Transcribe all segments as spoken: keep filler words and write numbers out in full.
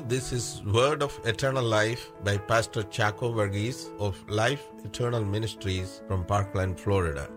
This is Word of Eternal Life by Pastor Chaco Verghese of Life Eternal Ministries from Parkland, Florida.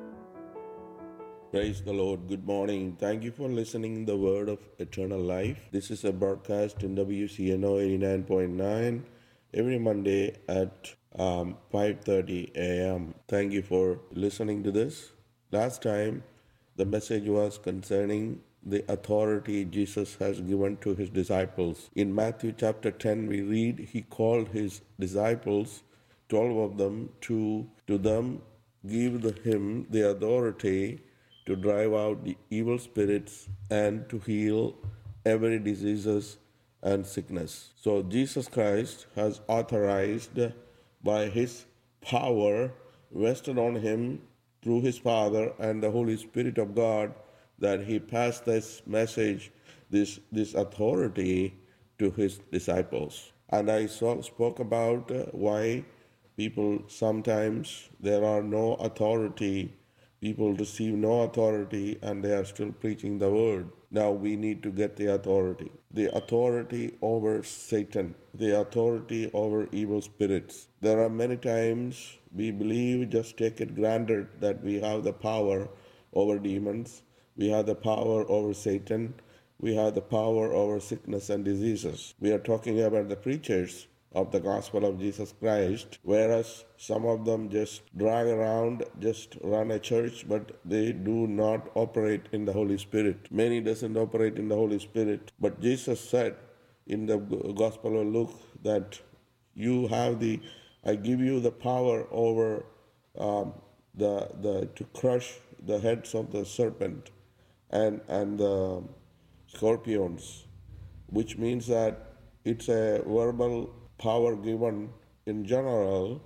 Praise the Lord. Good morning. Thank you for listening to the Word of Eternal Life. This is a broadcast in W C N O eighty-nine point nine every Monday at um, five thirty a.m. Thank you for listening to this. Last time, the message was concerning the authority Jesus has given to his disciples. In Matthew chapter ten, we read, he called his disciples, twelve of them, to, to them give the, him the authority to drive out the evil spirits and to heal every diseases and sickness. So Jesus Christ has authorized by his power vested on him through his Father and the Holy Spirit of God, that he passed this message, this, this authority to his disciples. And I saw, spoke about uh, why people sometimes there are no authority, people receive no authority and they are still preaching the word. Now we need to get the authority. The authority over Satan, the authority over evil spirits. There are many times we believe, just take it granted that we have the power over demons. We have the power over Satan. We have the power over sickness and diseases. We are talking about the preachers of the gospel of Jesus Christ, whereas some of them just drag around, just run a church, but they do not operate in the Holy Spirit. Many doesn't operate in the Holy Spirit. But Jesus said in the Gospel of Luke that you have the, I give you the power over um, the the to crush the heads of the serpent and and the scorpions, which means that it's a verbal power given in general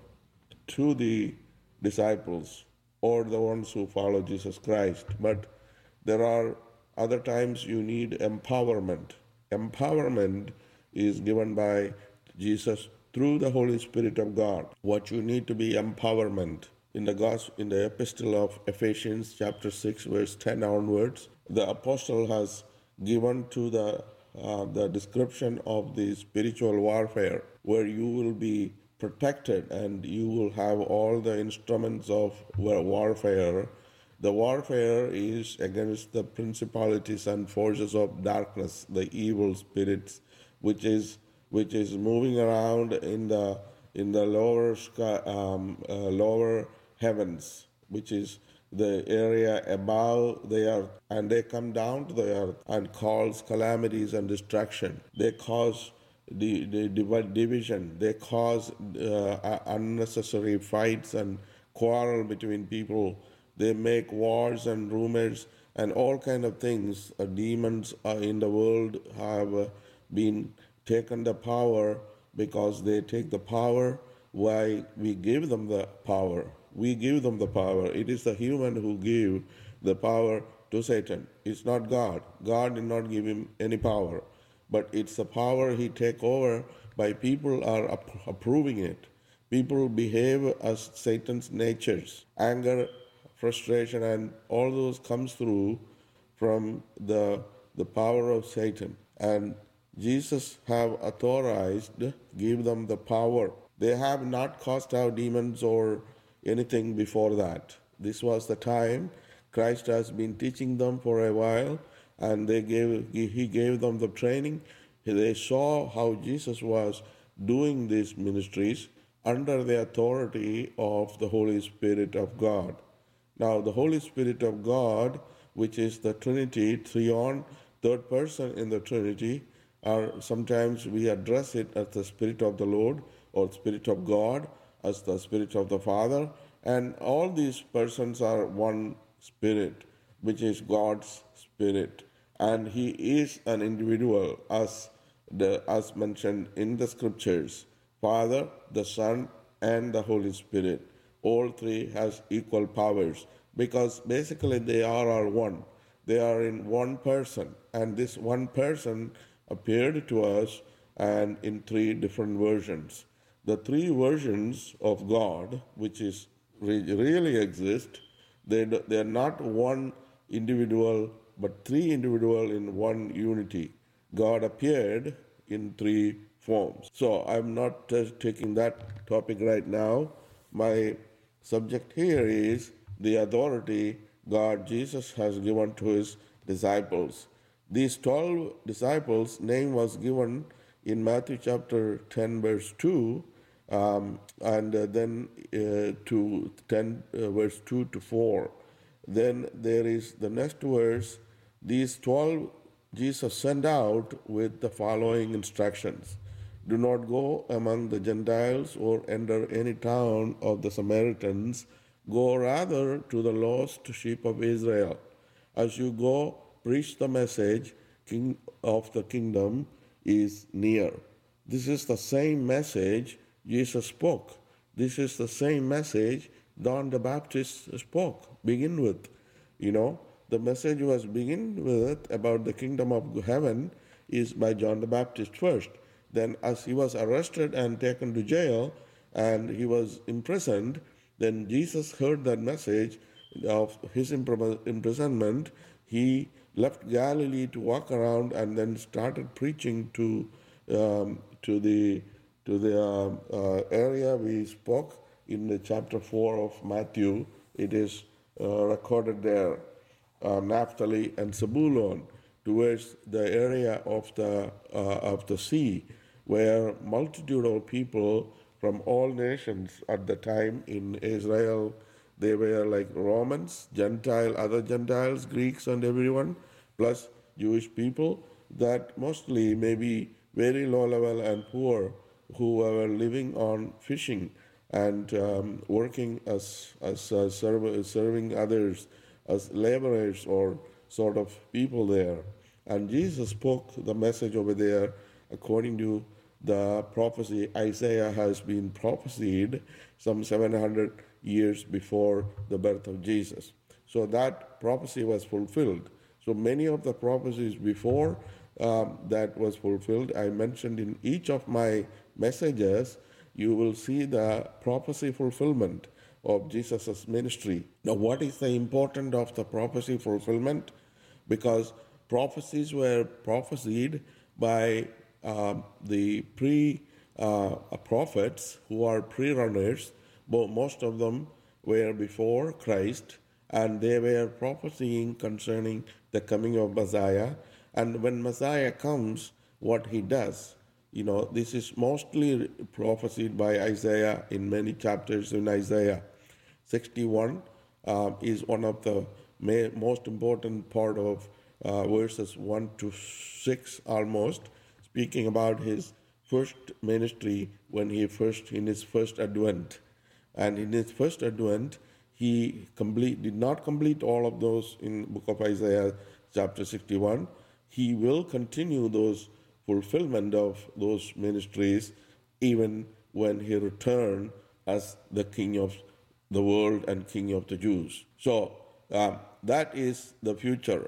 to the disciples or the ones who follow Jesus Christ. But there are other times you need empowerment. Empowerment is given by Jesus through the Holy Spirit of God. What you need to be empowerment. In the gospel, in the epistle of Ephesians chapter six verse ten onwards, the apostle has given to the uh, the description of the spiritual warfare, where you will be protected and you will have all the instruments of warfare. The warfare is against the principalities and forces of darkness, the evil spirits, which is which is moving around in the in the lower sky, um, uh, lower heavens, which is the area above the earth, and they come down to the earth and cause calamities and destruction. They cause the, the division. They cause uh, unnecessary fights and quarrel between people. They make wars and rumors and all kind of things. Uh, demons uh, in the world have uh, been taken the power because they take the power. Why we give them the power? We give them the power. It is the human who give the power to Satan. It's not God. God did not give him any power. But it's the power he take over by people are ap- approving it. People behave as Satan's natures. Anger, frustration, and all those comes through from the, the power of Satan. And Jesus have authorized, give them the power. They have not cast out demons or anything before that. This was the time Christ has been teaching them for a while, and they gave he gave them the training. They saw how Jesus was doing these ministries under the authority of the Holy Spirit of God. Now, the Holy Spirit of God, which is the Trinity, Trion, third person in the Trinity, or sometimes we address it as the Spirit of the Lord or Spirit of God, as the Spirit of the Father, and all these persons are one Spirit, which is God's Spirit, and He is an individual, as the as mentioned in the Scriptures. Father, the Son, and the Holy Spirit, all three has equal powers, because basically they are all one. They are in one person, and this one person appeared to us and in three different versions. The three versions of God, which is really exist, they they are not one individual, but three individual in one unity. God appeared in three forms. So I'm not uh, taking that topic right now. My subject here is the authority God Jesus has given to his disciples. These twelve disciples' name was given in Matthew chapter ten, verse two, um, and uh, then uh, to ten, uh, verse two to four. Then there is the next verse. These twelve Jesus sent out with the following instructions: do not go among the Gentiles or enter any town of the Samaritans. Go rather to the lost sheep of Israel. As you go, preach the message, King of the kingdom is near. This is the same message Jesus spoke. This is the same message John the Baptist spoke. Begin with, you know, the message was begin with about the kingdom of heaven is by John the Baptist first. Then as he was arrested and taken to jail and he was imprisoned, then Jesus heard that message of his imprisonment. He left Galilee to walk around and then started preaching to um, to the to the uh, uh, area we spoke in the chapter four of Matthew. It is uh, recorded there, uh, Naphtali and Zebulun, towards the area of the uh, of the sea, where multitude of people from all nations at the time in Israel, they were like Romans, Gentile, other Gentiles, Greeks, and everyone, plus Jewish people that mostly may be very low level and poor, who were living on fishing and um, working as as uh, serv- serving others as laborers or sort of people there. And Jesus spoke the message over there according to the prophecy. Isaiah has been prophesied some seven hundred years before the birth of Jesus. So that prophecy was fulfilled. So many of the prophecies before um, that was fulfilled, I mentioned in each of my messages, you will see the prophecy fulfillment of Jesus' ministry. Now, what is the importance of the prophecy fulfillment? Because prophecies were prophesied by uh, the pre uh, prophets who are pre-runners. Most of them were before Christ, and they were prophesying concerning the coming of Messiah. And when Messiah comes, what he does, you know, this is mostly prophesied by Isaiah in many chapters in Isaiah. sixty-one uh, is one of the may, most important part of uh, verses one to six almost, speaking about his first ministry when he first, in his first advent. And in his first advent, he complete, did not complete all of those in the book of Isaiah chapter sixty-one. He will continue those fulfillment of those ministries even when he returned as the King of the world and King of the Jews. So uh, that is the future.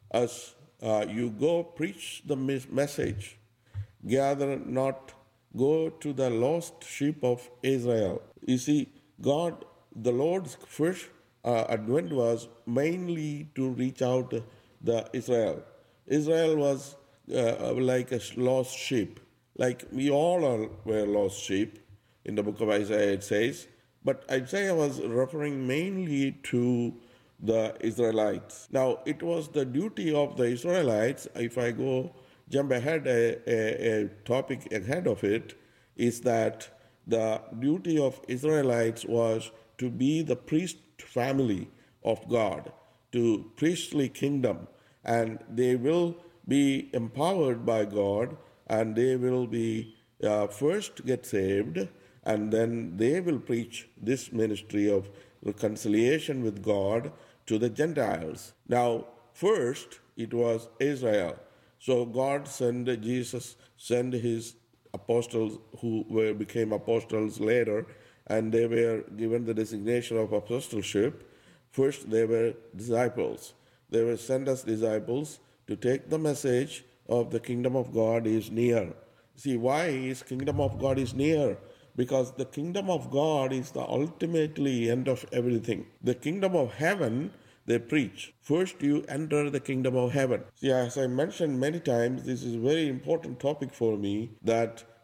As uh, you go preach the message, gather not, go to the lost sheep of Israel. You see, God, the Lord's first uh, advent was mainly to reach out the Israel. Israel was uh, like a lost sheep. Like we all are, were lost sheep. In the book of Isaiah it says. But Isaiah was referring mainly to the Israelites. Now, it was the duty of the Israelites, if I go jump ahead a, a, a topic ahead of it, is that the duty of Israelites was to be the priest family of God, to priestly kingdom, and they will be empowered by God, and they will be uh, first get saved, and then they will preach this ministry of reconciliation with God to the Gentiles. Now, first it was Israel. So God sent Jesus, sent his apostles who were became apostles later, and they were given the designation of apostleship. First, they were disciples. They were sent as disciples to take the message of the kingdom of God is near. See, why is kingdom of God is near? Because the kingdom of God is the ultimately end of everything. The kingdom of heaven, they preach. First, you enter the kingdom of heaven. See, as I mentioned many times, this is a very important topic for me, that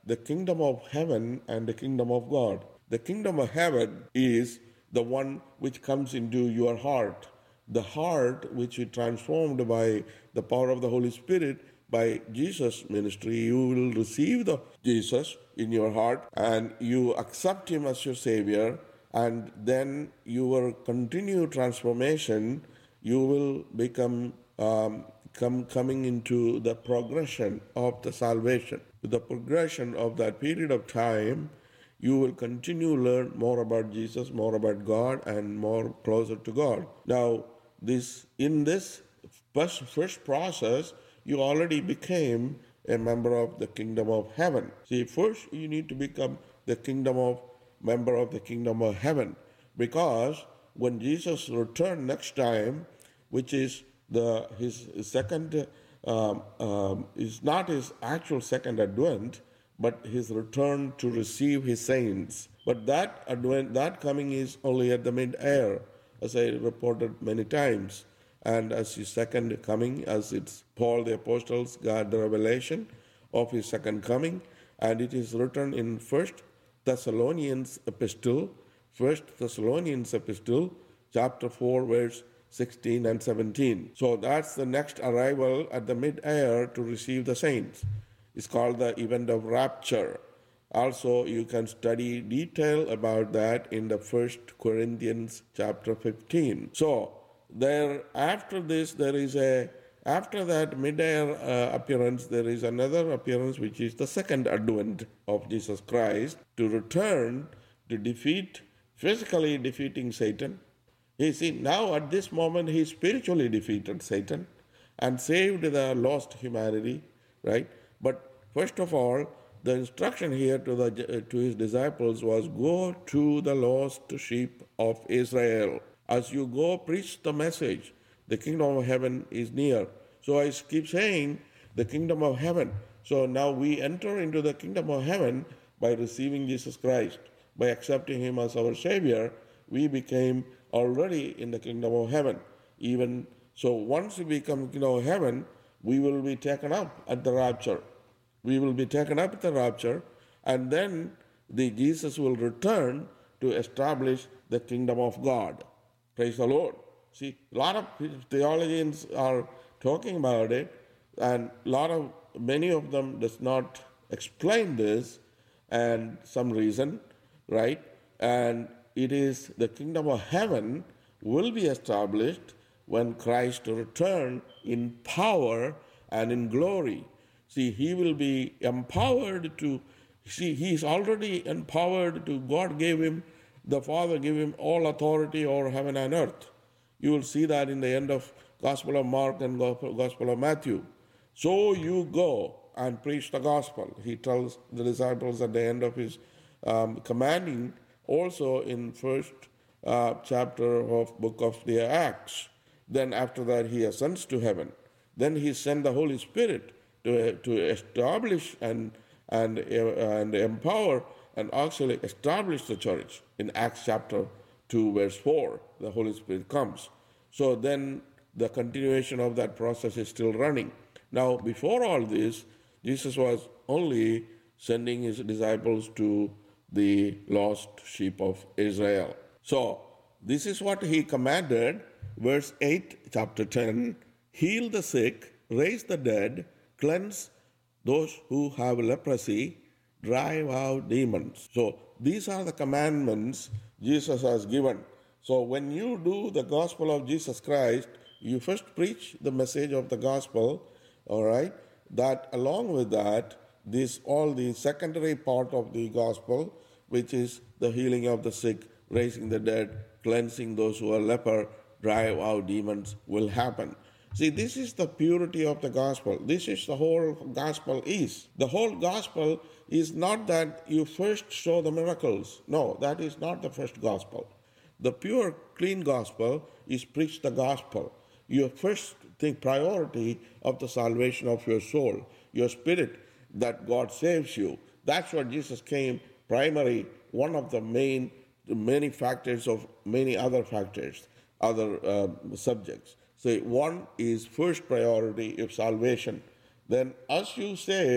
the kingdom of heaven and the kingdom of God. The kingdom of heaven is the one which comes into your heart. The heart which is transformed by the power of the Holy Spirit by Jesus' ministry. You will receive the Jesus in your heart and you accept him as your Savior, and then your continued transformation, you will become um, come coming into the progression of the salvation. With the progression of that period of time, you will continue to learn more about Jesus, more about God, and more closer to God. Now, this in this first, first process, you already became a member of the kingdom of heaven. See, first you need to become the kingdom of member of the kingdom of heaven, because when Jesus returns next time, which is the his second um, um, is not his actual second advent, but his return to receive his saints. But that advent, that coming is only at the mid-air, as I reported many times. And as his second coming, as it's Paul the Apostles got the revelation of his second coming, and it is written in First Thessalonians epistle, First Thessalonians epistle, chapter four, verse sixteen and seventeen. So that's the next arrival at the mid-air to receive the saints. It's called the event of rapture. Also, you can study detail about that in the First Corinthians chapter fifteen. So there, after this, there is a after that mid-air uh, appearance, there is another appearance, which is the second advent of Jesus Christ to return to defeat, physically defeating Satan. You see, now at this moment, he spiritually defeated Satan and saved the lost humanity, right? But first of all, the instruction here to the to his disciples was, go to the lost sheep of Israel. As you go, preach the message. The kingdom of heaven is near. So I keep saying the kingdom of heaven. So now we enter into the kingdom of heaven by receiving Jesus Christ. By accepting him as our Savior, we became already in the kingdom of heaven. Even so, once we become kingdom of heaven, we will be taken up at the rapture. We will be taken up at the rapture, and then the Jesus will return to establish the kingdom of God. Praise the Lord. See, a lot of theologians are talking about it, and a lot of many of them does not explain this, and some reason, right? And it is the kingdom of heaven will be established when Christ return in power and in glory. See, he will be empowered to, see, he is already empowered to, God gave him, the Father gave him all authority over heaven and earth. You will see that in the end of Gospel of Mark and Gospel of Matthew. So you go and preach the gospel. He tells the disciples at the end of his um, commanding, also in first uh, chapter of book of the Acts. Then after that he ascends to heaven. Then he sent the Holy Spirit to, to establish and, and, and empower and actually establish the church. In Acts chapter two, verse four, the Holy Spirit comes. So then the continuation of that process is still running. Now, before all this, Jesus was only sending his disciples to the lost sheep of Israel. So, this is what he commanded. Verse eight, chapter ten, heal the sick, raise the dead, cleanse those who have leprosy, drive out demons. So, these are the commandments Jesus has given. So, when you do the gospel of Jesus Christ, you first preach the message of the gospel, all right? That along with that, this all the secondary part of the gospel, which is the healing of the sick, raising the dead, cleansing those who are leper, drive out demons, will happen. See, this is the purity of the gospel. This is the whole gospel is. The whole gospel is not that you first show the miracles. No, that is not the first gospel. The pure, clean gospel is preach the gospel. Your first thing, priority of the salvation of your soul, your spirit, that God saves you. That's what Jesus came, primary, one of the main, many factors of many other factors, other uh, subjects. So one is first priority of salvation. Then as you save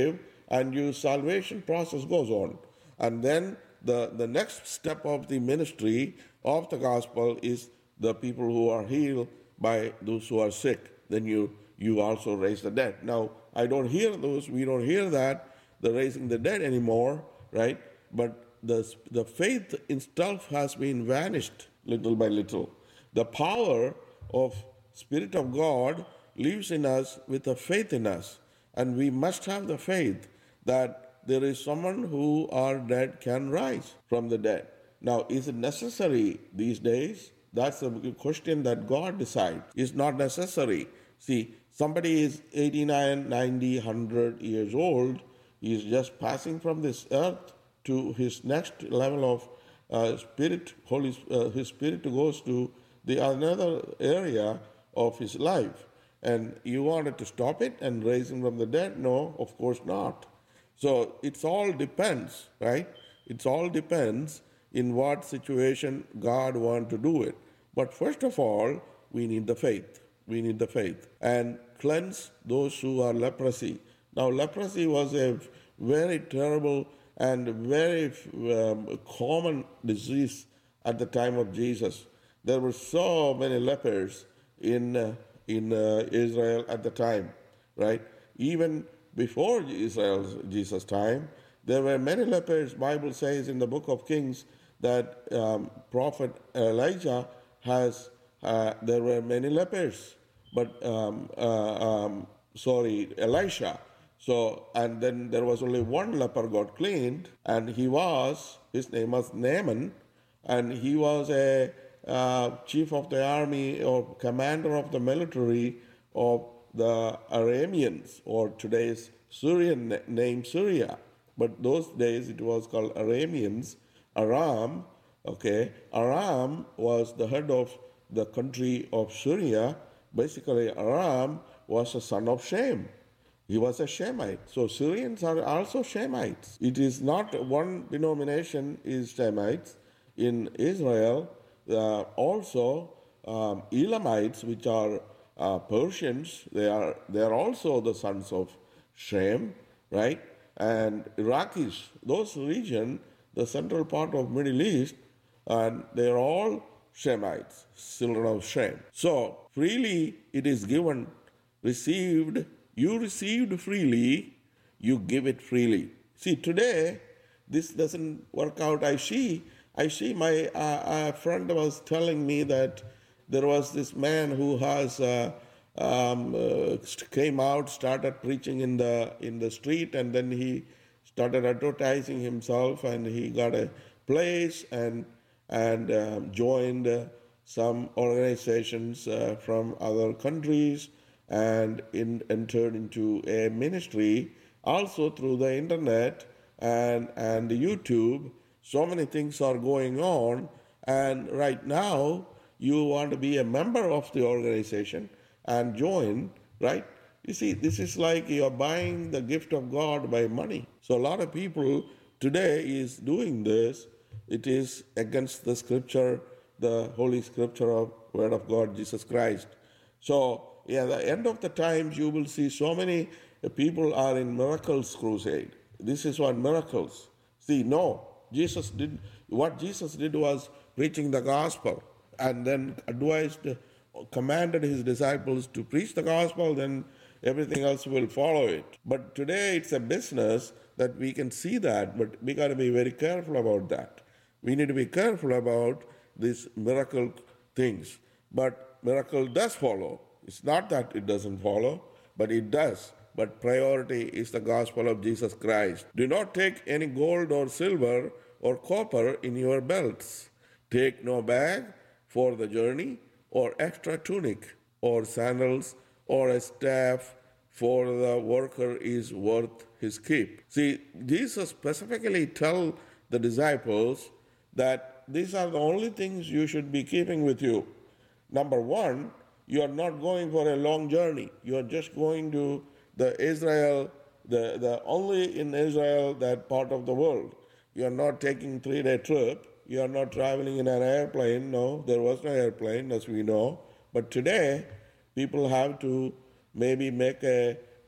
and your salvation process goes on. And then the, the next step of the ministry of the gospel is the people who are healed by those who are sick. Then you, you also raise the dead. Now, I don't hear those, we don't hear that, the raising the dead anymore, right? But the, the faith itself has been vanished little by little. The power of Spirit of God lives in us with a faith in us. And we must have the faith that there is someone who are dead can rise from the dead. Now, is it necessary these days? That's a question that God decides. It's not necessary. See, somebody is eighty-nine, ninety, one hundred years old. He is just passing from this earth to his next level of uh, spirit. Holy, uh, his spirit goes to the another area of his life. And you wanted to stop it and raise him from the dead? No, of course not. So it's all depends, right? It's all depends in what situation God wants to do it. But first of all, we need the faith. We need the faith. And cleanse those who are leprosy. Now, leprosy was a very terrible and very um, common disease at the time of Jesus. There were so many lepers in, uh, in uh, Israel at the time, right? Even before Israel's Jesus' time, there were many lepers. Bible says in the book of Kings that um, prophet Elijah has, uh, there were many lepers, but, um, uh, um, sorry, Elisha. So, and then there was only one leper got cleaned, and he was, his name was Naaman, and he was a uh, chief of the army or commander of the military of the Arameans, or today's Syrian name Syria. But those days it was called Arameans, Aram, okay. Aram was the head of the country of Syria. Basically, Aram was a son of Shem. He was a Shemite. So Syrians are also Shemites. It is not one denomination is Shemites. In Israel, uh, also um, Elamites, which are uh, Persians, they are they are also the sons of Shem, right? And Iraqis, those region, the central part of Middle East, and they are all Shemites, children of Shem. So freely it is given, received. You received freely, you give it freely. See, today this doesn't work out. I see, I see. My uh, a friend was telling me that there was this man who has uh, um, uh, came out, started preaching in the in the street, and then he started advertising himself, and he got a place and and um, joined uh, some organizations uh, from other countries, and in, entered into a ministry also through the internet and and YouTube. So many things are going on, and right now you want to be a member of the organization and join, right? You see, this is like you're buying the gift of God by money. So a lot of people today is doing this. It is against the scripture, the Holy Scripture of Word of God, Jesus Christ. So, yeah, at the end of the times, you will see so many people are in miracles crusade. This is what miracles. See, no, Jesus did, what Jesus did was preaching the gospel, and then advised, commanded his disciples to preach the gospel, then everything else will follow it. But today it's a business that we can see that, but we got to be very careful about that. We need to be careful about these miracle things. But miracle does follow. It's not that it doesn't follow, but it does. But priority is the gospel of Jesus Christ. Do not take any gold or silver or copper in your belts. Take no bag for the journey, or extra tunic, or sandals, or a staff, for the worker is worth his keep. See, Jesus specifically tells the disciples that these are the only things you should be keeping with you. Number one, you are not going for a long journey. You are just going to the Israel, the, the only in Israel, that part of the world. You are not taking three-day trip. You are not traveling in an airplane. No, there was no airplane, as we know. But today, people have to maybe make a,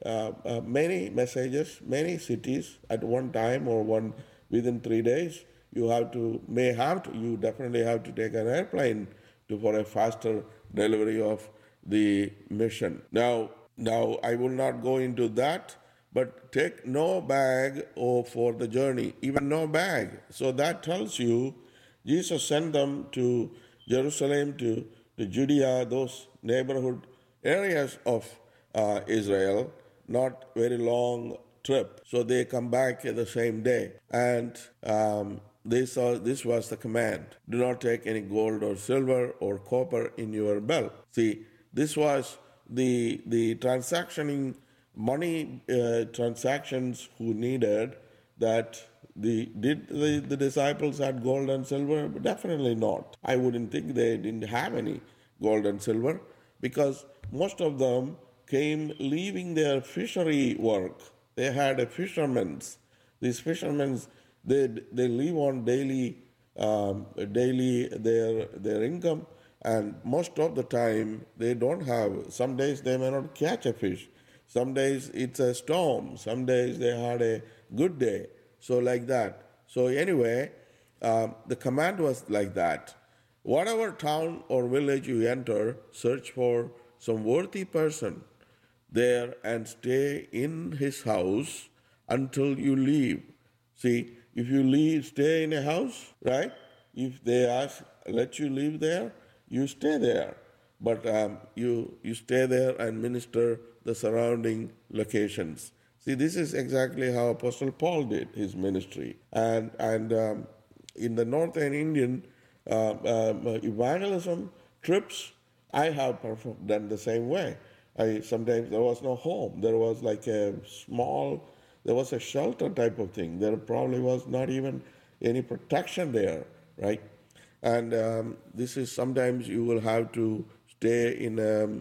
uh, uh, many messages, many cities at one time or one within three days. You have to, may have to, you definitely have to take an airplane to for a faster delivery of the mission. Now, now I will not go into that, but take no bag or for the journey, even no bag. So that tells you Jesus sent them to Jerusalem, to, to Judea, those neighborhood areas of uh, Israel, not very long trip. So they come back the same day. And um, they saw this was the command. Do not take any gold or silver or copper in your belt. See, this was the the transactioning money uh, transactions who needed that. The did the, the disciples had gold and silver? Definitely not. I wouldn't think they didn't have any gold and silver, because most of them came leaving their fishery work. They had a fishermen's. These fishermen, they they live on daily um, daily their their income, and most of the time they don't have. Some days they may not catch a fish. Some days it's a storm. Some days they had a good day. So like that. So anyway, um, the command was like that. Whatever town or village you enter, search for some worthy person there and stay in his house until you leave. See, if you leave, stay in a house, right? If they ask, let you live there, you stay there. But um, you, you stay there and minister the surrounding locations. See, this is exactly how Apostle Paul did his ministry. And, and um, in the Northern Indian uh, um, evangelism trips, I have performed, done the same way. I sometimes there was no home. There was like a small, there was a shelter type of thing. There probably was not even any protection there, right? And um, this is sometimes you will have to stay in a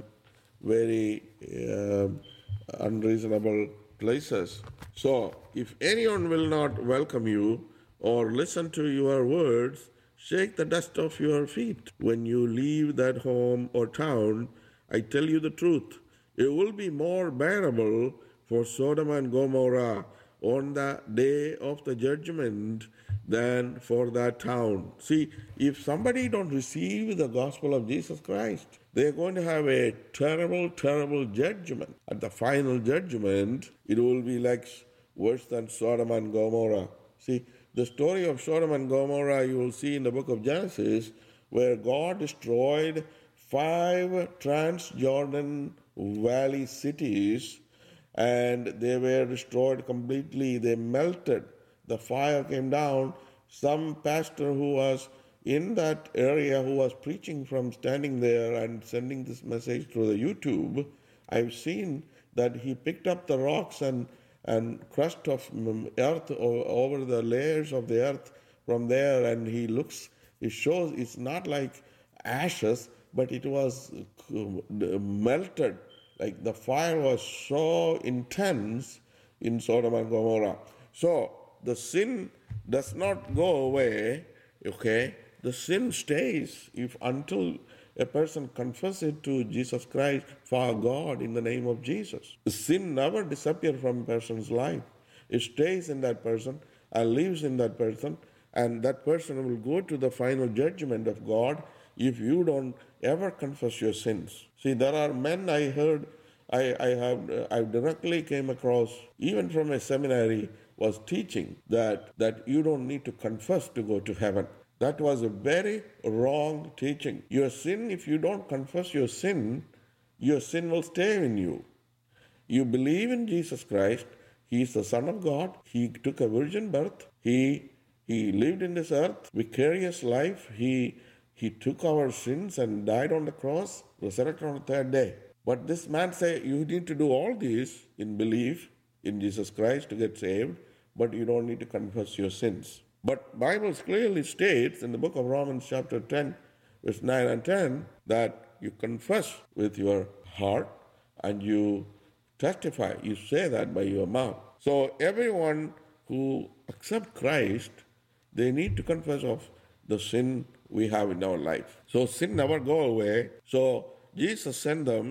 very uh, unreasonable places. So, if anyone will not welcome you or listen to your words, shake the dust off your feet. When you leave that home or town, I tell you the truth, it will be more bearable for Sodom and Gomorrah on the day of the judgment than for that town. See, if somebody don't receive the gospel of Jesus Christ, they're going to have a terrible, terrible judgment. At the final judgment, it will be like worse than Sodom and Gomorrah. See, the story of Sodom and Gomorrah you will see in the book of Genesis, where God destroyed five Transjordan Valley cities, and they were destroyed completely. They melted. The fire came down. Some pastor who was in that area who was preaching from standing there and sending this message through the YouTube, I've seen that he picked up the rocks and, and crust of earth over the layers of the earth from there, and he looks, it shows it's not like ashes, but it was melted. Like the fire was so intense in Sodom and Gomorrah. So the sin does not go away, okay? The sin stays if until a person confesses to Jesus Christ for God in the name of Jesus. The sin never disappears from a person's life. It stays in that person and lives in that person, and that person will go to the final judgment of God if you don't ever confess your sins. See, there are men I heard, I, I have I directly came across, even from a seminary, was teaching that, that you don't need to confess to go to heaven. That was a very wrong teaching. Your sin, if you don't confess your sin, your sin will stay in you. You believe in Jesus Christ. He is the Son of God. He took a virgin birth. He he lived in this earth, vicarious life. He he took our sins and died on the cross, resurrected on the third day. But this man said, you need to do all these in belief in Jesus Christ to get saved, but you don't need to confess your sins. But Bible clearly states in the book of Romans chapter ten, verse nine and ten, that you confess with your heart and you testify, you say that by your mouth. So everyone who accepts Christ, they need to confess of the sin we have in our life. So sin never go away. So Jesus sent them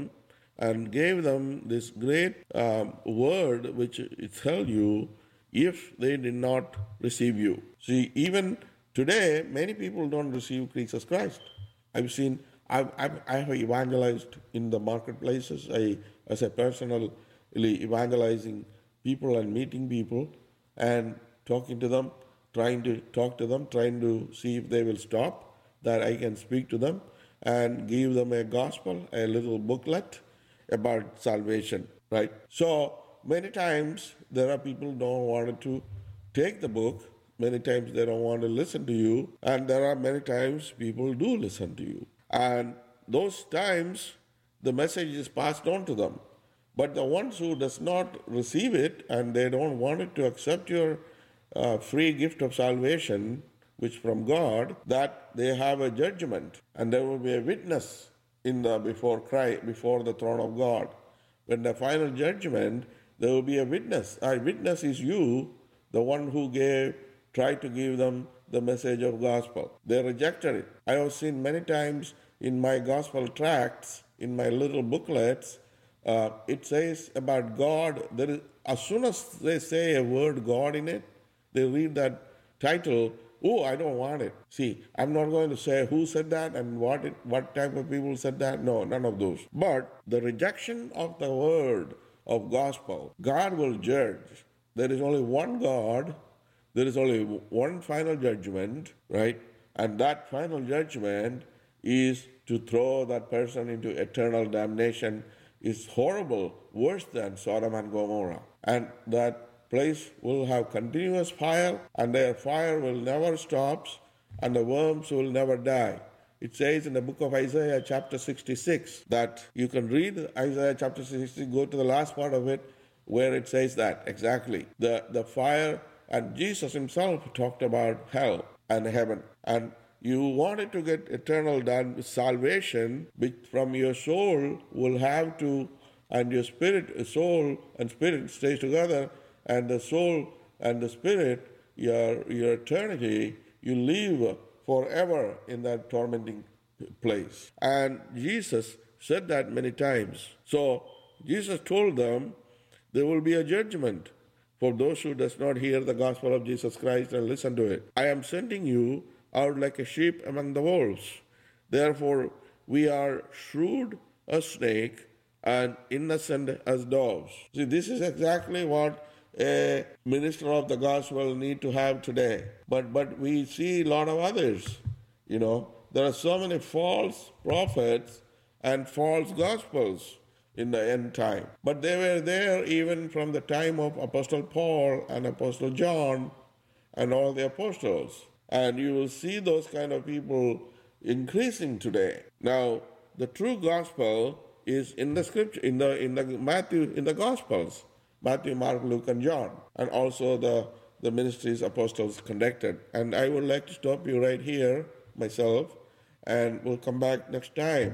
and gave them this great um, word which it tell you if they did not receive you. See, even today, many people don't receive Jesus Christ. I've seen, I've, I've, I have evangelized in the marketplaces. I, as a personally evangelizing people and meeting people and talking to them, trying to talk to them, trying to see if they will stop, that I can speak to them and give them a gospel, a little booklet about salvation, right? So many times there are people who don't want to take the book. Many times they don't want to listen to you. And there are many times people do listen to you. And those times the message is passed on to them. But the ones who does not receive it and they don't want it to accept your uh, free gift of salvation, which from God, that they have a judgment, and there will be a witness in the before Christ, before the throne of God. When the final judgment, there will be a witness. A witness is you, the one who gave, tried to give them the message of gospel. They rejected it. I have seen many times in my gospel tracts, in my little booklets, uh, it says about God. There is, as soon as they say a word God in it, they read that title. Oh, I don't want it. See, I'm not going to say who said that and what it, what type of people said that. No, none of those. But the rejection of the word of gospel, God will judge. There is only one God. There is only one final judgment, right? And that final judgment is to throw that person into eternal damnation. Is horrible, worse than Sodom and Gomorrah. And that place will have continuous fire, and their fire will never stop, and the worms will never die. It says in the book of Isaiah chapter sixty-six that you can read Isaiah chapter sixty-six, go to the last part of it where it says that exactly. The, the fire, and Jesus himself talked about hell and heaven. And you wanted to get eternal salvation, which from your soul will have to, and your spirit, soul and spirit stays together, and the soul and the spirit, your, your eternity, you live forever in that tormenting place. And Jesus said that many times. So Jesus told them there will be a judgment for those who does not hear the gospel of Jesus Christ and listen to it. I am sending you out like a sheep among the wolves. Therefore, we are shrewd as snake and innocent as doves. See, this is exactly what a minister of the gospel need to have today. But but we see a lot of others. You know, there are so many false prophets and false gospels in the end time. But they were there even from the time of Apostle Paul and Apostle John and all the apostles. And you will see those kind of people increasing today. Now, the true gospel is in the scripture, in the in the Matthew, in the Gospels. Matthew, Mark, Luke, and John, and also the, the ministries apostles conducted. And I would like to stop you right here, myself, and we'll come back next time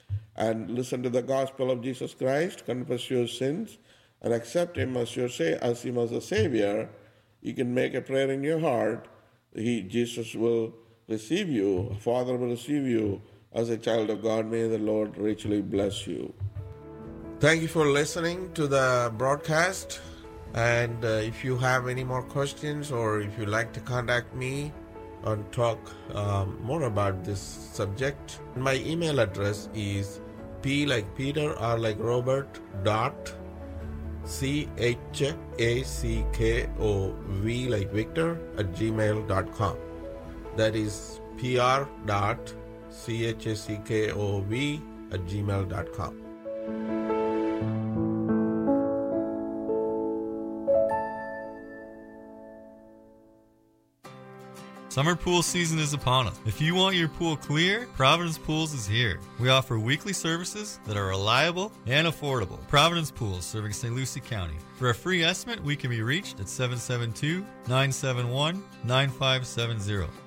and listen to the gospel of Jesus Christ, confess your sins, and accept him as your say, as him as a Savior. You can make a prayer in your heart. He, Jesus will receive you, Father will receive you as a child of God. May the Lord richly bless you. Thank you for listening to the broadcast. And uh, if you have any more questions, or if you'd like to contact me and talk um, more about this subject, my email address is P like Peter, R like Robert, dot C H A C K O V like Victor at gmail dot com. That is P R dot C H A C K O V at gmail dot com. Summer pool season is upon us. If you want your pool clear, Providence Pools is here. We offer weekly services that are reliable and affordable. Providence Pools, serving Saint Lucie County. For a free estimate, we can be reached at seven seven two, nine seven one, nine five seven zero.